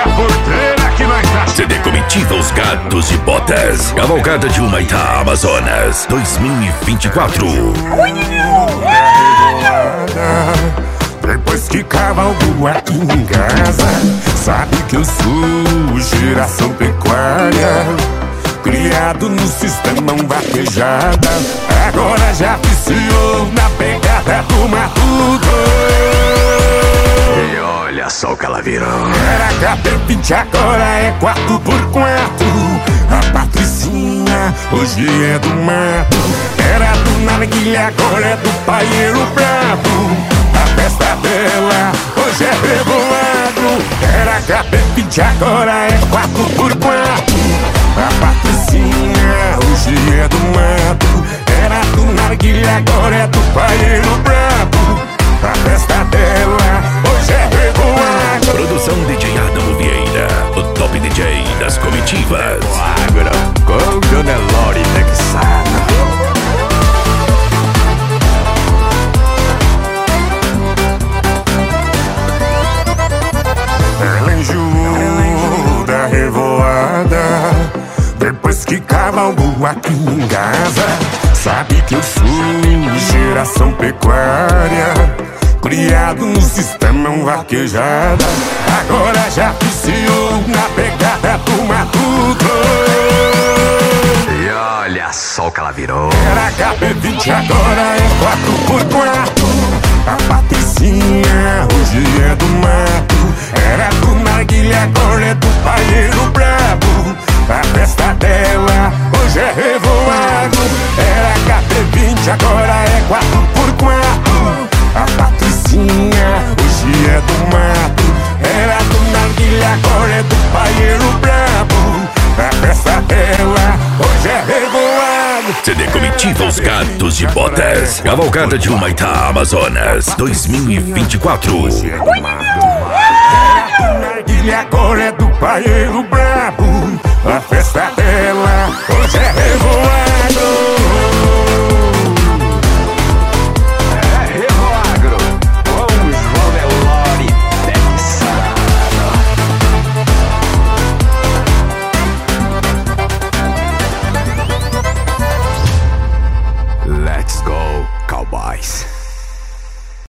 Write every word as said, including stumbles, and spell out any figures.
a porteira que nós tá. C D Comitiva Os Gatos de Botas. Cavalgada de Humaitá, Amazonas, dois mil e vinte e quatro. Depois que cavalgo aqui em casa, sabe que eu sou geração pecuária, criado no sistema vaquejada. Agora já viciou na pegada do matuto. E olha só o que ela virou. Era H P vinte, agora é quatro por quatro. A Patricinha hoje é do mato. Era do narguilha, agora é do paieiro brabo. A festa dela hoje é revoado. Era H P vinte, agora é quatro por quatro. A Patricinha hoje é do mato. Era do narguilha, agora é do paieiro brabo. A festa dela hoje é revoado. Produção D J Adamo Vieira, o top D J das comitivas. Agora com Dona Lori Texana. Ela enjoou da revoada. Depois que cavalgo aqui em casa, sabe que eu sou geração pecuária, criado no sistema vaquejada. Agora já viciou na pegada do matuto. E olha só o que ela virou. Era H P vinte, agora é quatro por quatro. A Patricinha hoje é do mato. Era do narguilha, agora é do paieiro brabo. A festa dela hoje é revoado. Era H P vinte, agora é quatro por quatro. A Patricinha hoje é do mato. Era do narguilha, agora é do paieiro brabo. A festa dela hoje é revoado. C D Comitiva Os Gatos de Botas. Cavalgada de Humaitá, Amazonas, dois mil e vinte e quatro. Era do narguilha, agora é do paieiro brabo. A festa dela